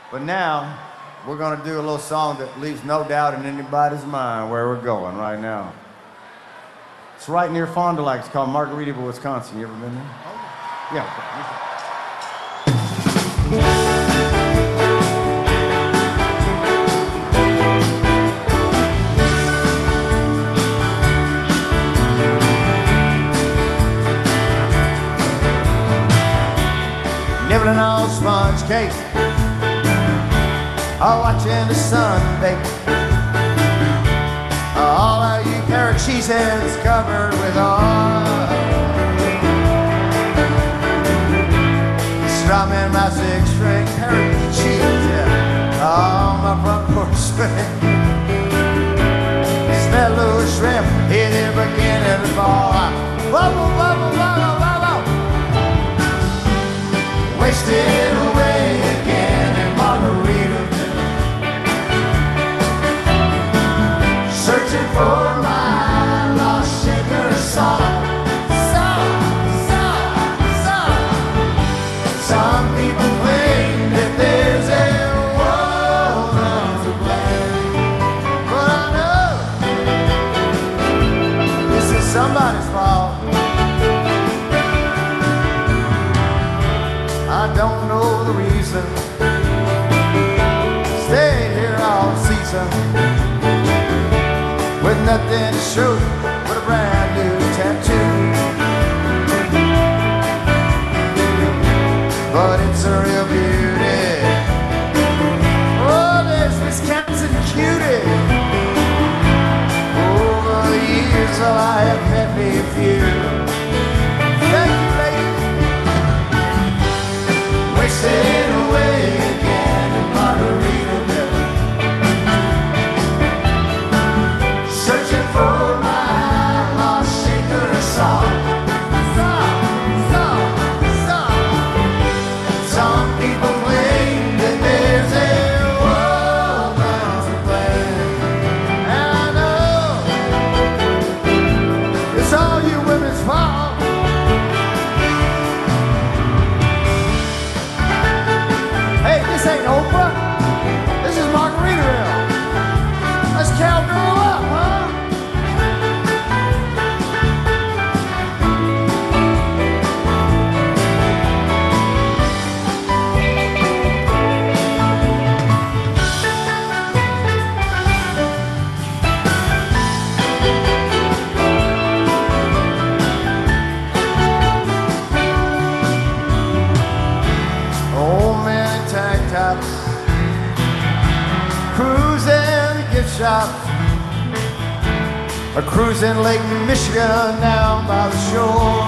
But now, we're gonna do a little song that leaves no doubt in anybody's mind where we're going right now. It's right near Fond du Lac. It's called Margaritaville, Wisconsin. You ever been there? Oh. Yeah. Nibbling on sponge cake, or watching the sun bake. All of you pair of cheeseheads covered with oil, strumming my six-string pair of cheese on my front porch swing. Smell those shrimp in the beginning of the fall. Bubble, bubble, bubble, bubble. Wasted away again in Margaritaville, searching for my lost shaker of salt. Some people claim that there's a woman to blame, but I know this is somebody's fault. I don't know the reason. Stayed here all season with nothing to show but a brand new tattoo. But it's a real beauty. Oh, there's Wisconsin cutie. Over the years I have met me a few. Thank you, lady. Wasted away again in Margaritaville, searching for my lost shaker of salt. Some people claim that there's a woman to blame, and I know it's all you women's fault. This ain't Oprah. This is Margaritaville. Let's cowgirl up, huh? Old man in tank tops, cruising the gift shop, or cruising Lake Michigan down by the shore.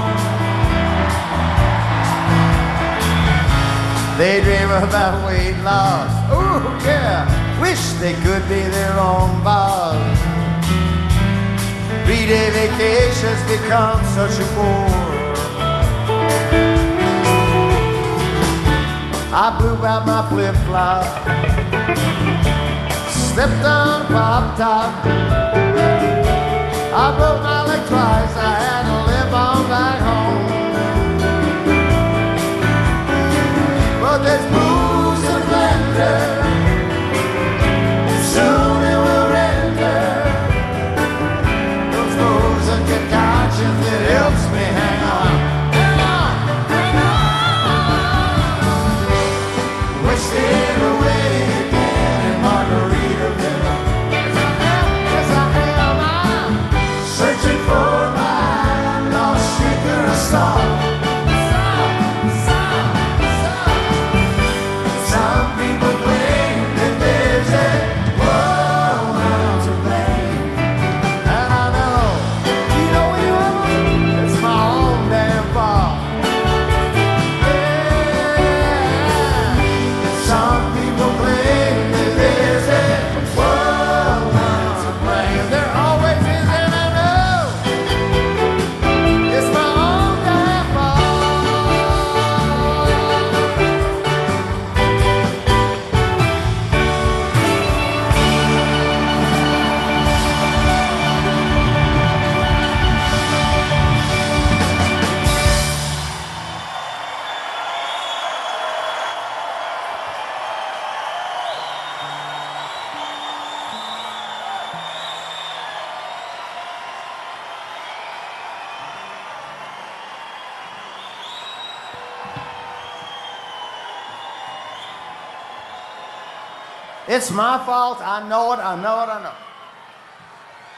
They dream about weight loss. Ooh, yeah, wish they could be their own boss. 3-day vacations become such a bore. I blew out my flip-flop, stepped on a pop top. I broke my leg twice, I had to limp on back home. But there's booze and blender, soon it will render. Those moves and good conscience, it helps me hang on. Wasted away again in Margaritaville. Yes, I am. I'm searching for my lost shaker It's my fault. I know it. I know it. I know it.